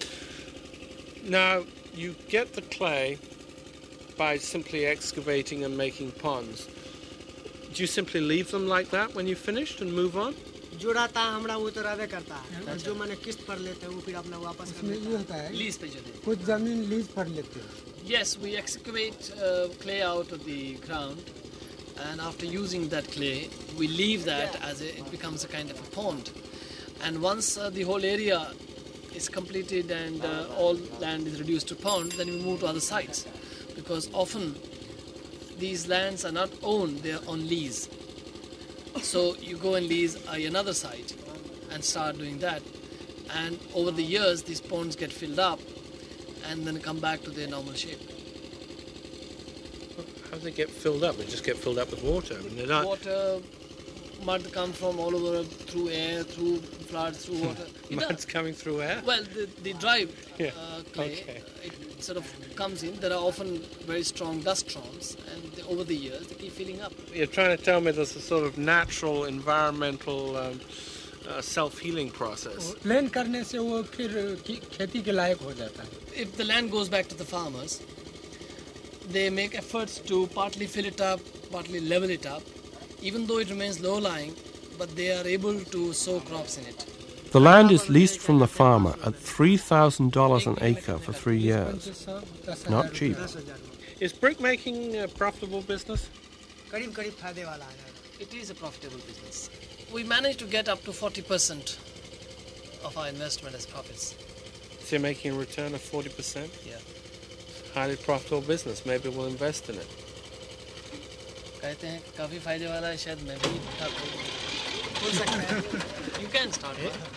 Now, you get the clay by simply excavating and making ponds. Do you simply leave them like that when you've finished and move on? जोड़ाता हमरा वो तो रहबे करता है और जो मैंने किस्त पर लेते हैं वो फिर अपना वापस इसमें ये होता है लीज पे जो कुछ जमीन लीज पर लेते हैं Yes, we excavate clay out of the ground and after using that clay we leave that as it becomes a kind of a pond. And once the whole area is completed and all land is reduced to pond, then we move to other sites. Because often these lands are not owned, they are on lease. So you go and lease another site and start doing that. And over the years, these ponds get filled up and then come back to their normal shape. How do they get filled up? They just get filled up with water. I mean, they're not... Water, mud comes from all over, through air, through floods, through water. Mud's coming through air? Well, the dry clay, it sort of comes in. There are often very strong dust storms, and over the years they keep filling up. You're trying to tell me there's a sort of natural, environmental, self-healing process. Plain करने से वो फिर खेती के लायक हो जाता है. If the land goes back to the farmers, they make efforts to partly fill it up, partly level it up, even though it remains low-lying, but they are able to sow crops in it. The land is leased from the farmer at $3,000 an acre for 3 years. Not cheap. Is brickmaking a profitable business? It is a profitable business. We managed to get up to 40% of our investment as profits. So you're making a return of 40%? Yeah. Highly profitable business. Maybe we'll invest in it. कहते हैं काफी फायदे वाला है शायद मैं भी खोल सकता है. You can start.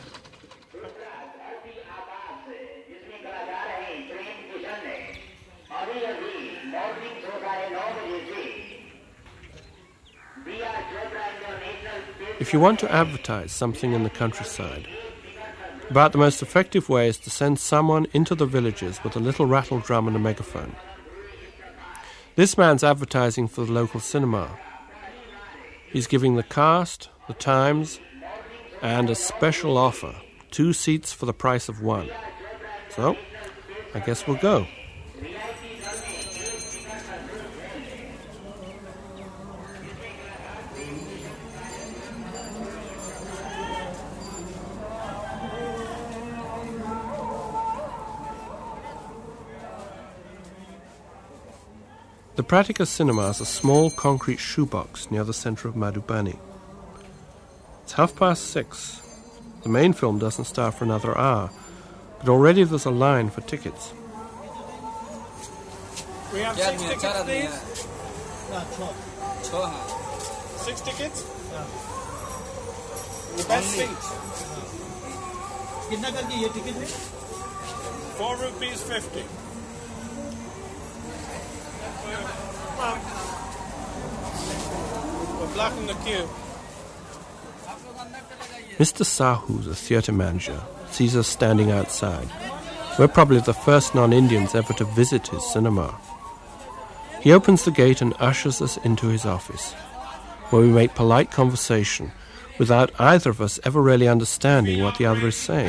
If you want to advertise something in the countryside, about the most effective way is to send someone into the villages with a little rattle drum and a megaphone. This man's advertising for the local cinema. He's giving the cast, the times, and a special offer, 2 seats for the price of 1. So, I guess we'll go. The Pratica Cinema is a small concrete shoebox near the centre of Madhubani. It's 6:30. The main film doesn't start for another hour, but already there's a line for tickets. We have 6 tickets, please. 6 tickets? The best seats. कितना करके ये ticket है? 4 rupees 50. We're blocking the queue. Mr. Sahu, the theatre manager, sees us standing outside. We're probably the first non-Indians ever to visit his cinema. He opens the gate and ushers us into his office, where we make polite conversation without either of us ever really understanding what the other is saying.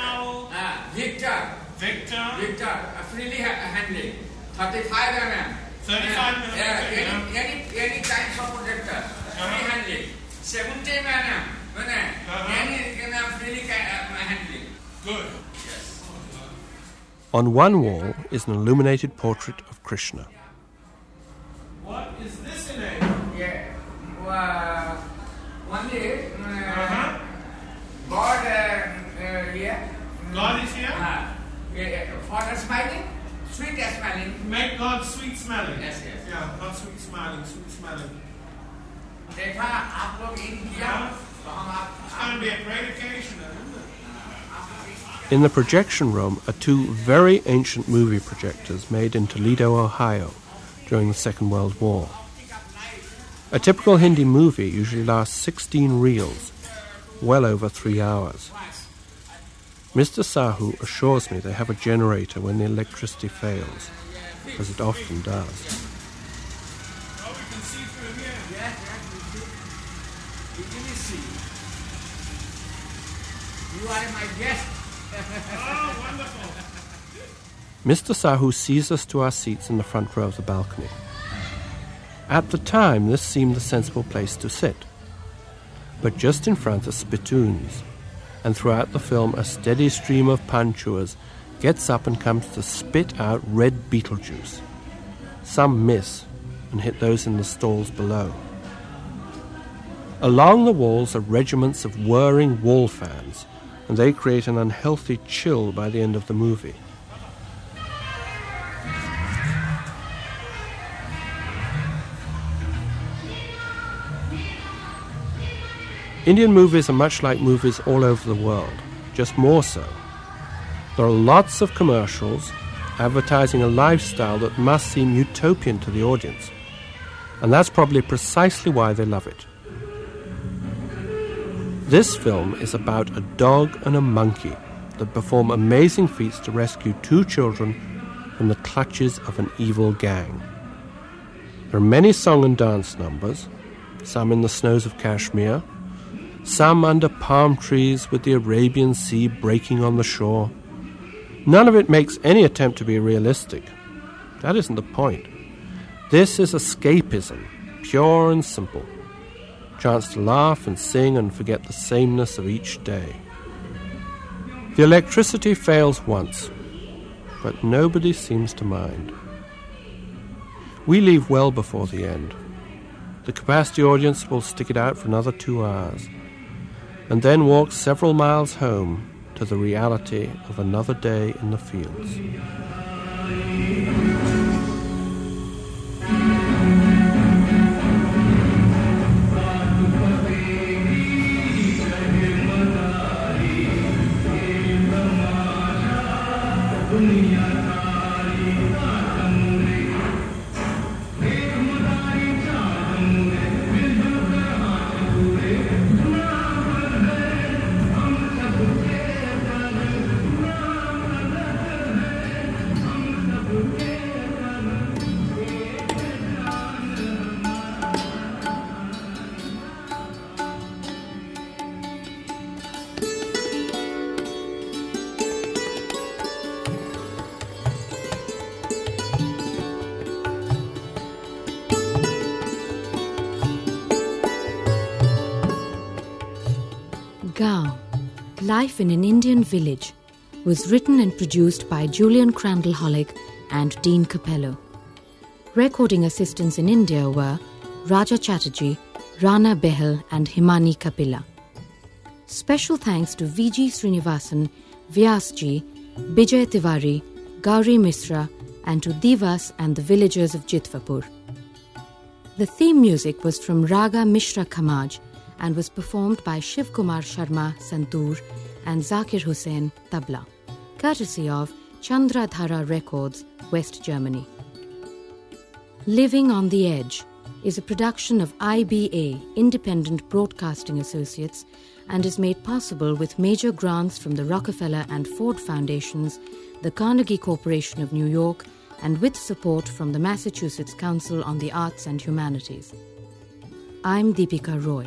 Victor, freely handling. 35 mm. 35 mm. Any kinds of projector. Free handling. 70 mm. Any freely handling. Good. Yes. On one wall is an illuminated portrait of Krishna. What is this in it? Yeah. One day, God here. God is here? For smiling, sweet smiling. Make God sweet smelling. Yes. Yeah, God sweet smiling, sweet smelling. देखा आप लोग इन किया तो हम आप. It's going to be a great occasion, isn't it? In the projection room are 2 very ancient movie projectors made in Toledo, Ohio, during the Second World War. A typical Hindi movie usually lasts 16 reels, well over 3 hours. Mr. Sahu assures me they have a generator when the electricity fails, as it often does. Oh, we can see through here. Yes, we can see. You are my guest. Oh, wonderful. Mr. Sahu sees us to our seats in the front row of the balcony. At the time, this seemed the sensible place to sit. But just in front are spittoons, and throughout the film a steady stream of pan-chewers gets up and comes to spit out red beetle juice. Some miss and hit those in the stalls below. Along the walls are regiments of whirring wall fans, and they create an unhealthy chill by the end of the movie. Indian movies are much like movies all over the world, just more so. There are lots of commercials advertising a lifestyle that must seem utopian to the audience, and that's probably precisely why they love it. This film is about a dog and a monkey that perform amazing feats to rescue 2 children from the clutches of an evil gang. There are many song and dance numbers, some in the snows of Kashmir, some under palm trees with the Arabian Sea breaking on the shore. None of it makes any attempt to be realistic. That isn't the point. This is escapism, pure and simple. Chance to laugh and sing and forget the sameness of each day. The electricity fails once, but nobody seems to mind. We leave well before the end. The capacity audience will stick it out for another 2 hours, and then walk several miles home to the reality of another day in the fields. Gaon, Life in an Indian Village, was written and produced by Julian Crandall Hollick and Dean Capello. Recording assistants in India were Raja Chatterjee, Rana Behel and Himani Kapila. Special thanks to V.G. Srinivasan, Vyasji, Bijay Tiwari, Gauri Misra and to Divas and the villagers of Jitwapur. The theme music was from Raga Mishra Khamaj and was performed by Shiv Kumar Sharma Santoor and Zakir Hussain Tabla, courtesy of Chandradhara Records, West Germany. Living on the Edge is a production of IBA, Independent Broadcasting Associates, and is made possible with major grants from the Rockefeller and Ford Foundations, the Carnegie Corporation of New York, and with support from the Massachusetts Council on the Arts and Humanities. I'm Deepika Roy.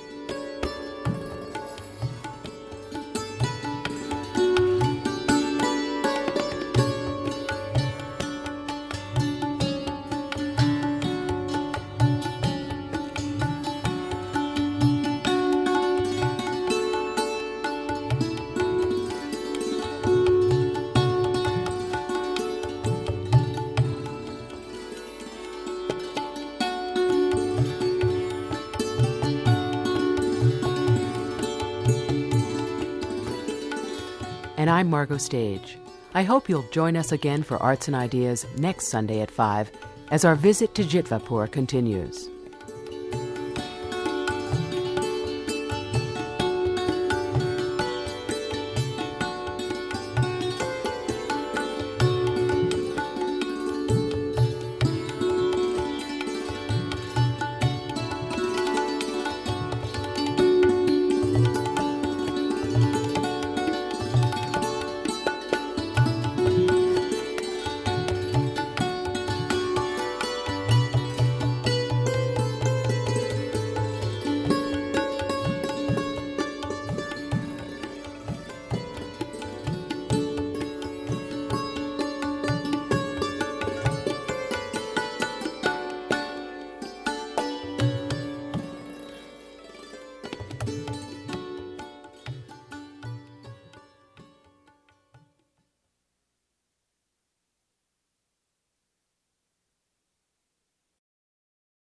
And I'm Margot Stage. I hope you'll join us again for Arts and Ideas next Sunday at 5 as our visit to Jitwapur continues.